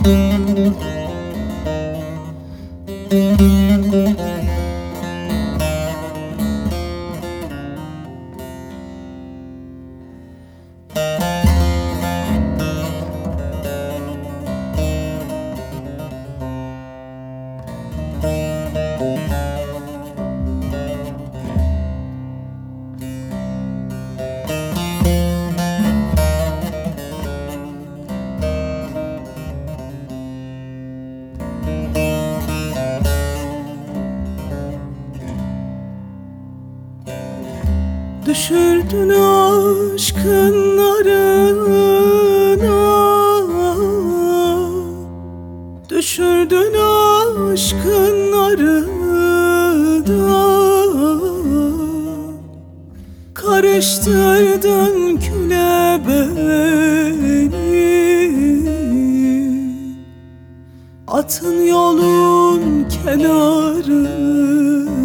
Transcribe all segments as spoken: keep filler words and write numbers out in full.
Düşürdün aşkın narına, düşürdün aşkın narına, karıştırdın küle beni. Atın yolun kenarına,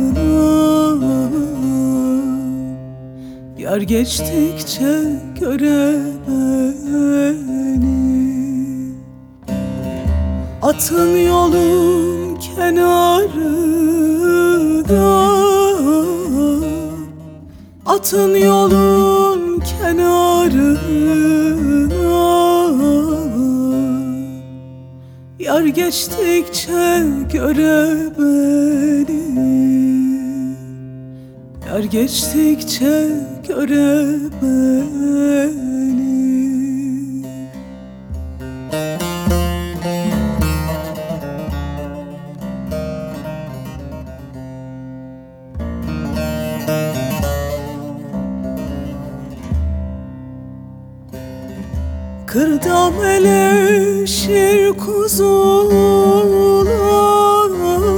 yar geçtikçe göre beni. Atın yolun kenarına, atın yolun kenarına, yar geçtikçe göre beni. Yar geçtikçe göre beni. Kırda meleşir kuzular,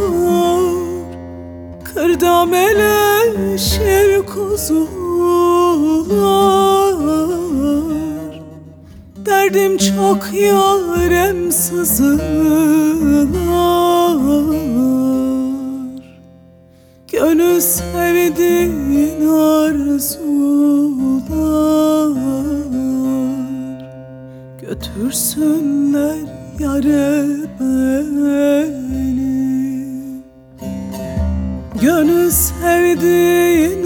kırda meleşir kuzular. Derdim çok yarem sızılar, gönül sevdiğin arzular. Götürsünler yâre beni, gönül sevdiğin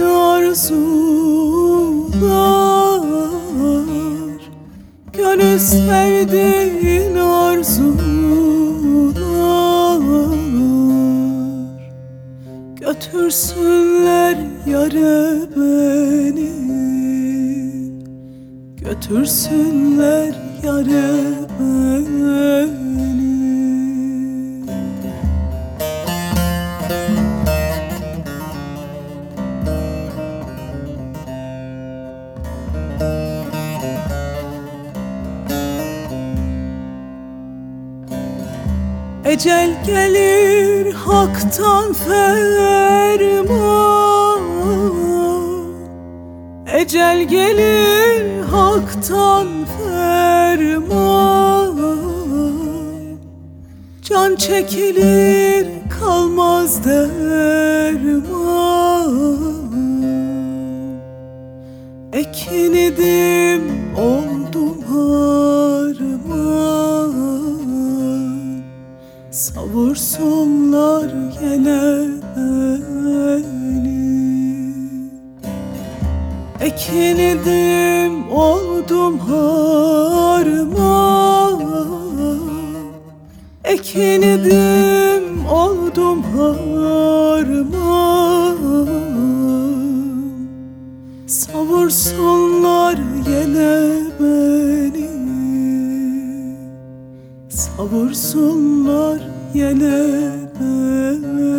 arzular, gönül sevdiğin arzular. Götürsünler yâre beni, götürsünler yâre beni. Ecel gelir haktan ferman, ecel gelir haktan ferman. Can çekilir kalmaz derman. Ekin idim oldum harman, savursunlar yine beni. Ekin idim oldum harman, ekin idim oldum harman. Savursunlar yine beni, savursunlar yine beni.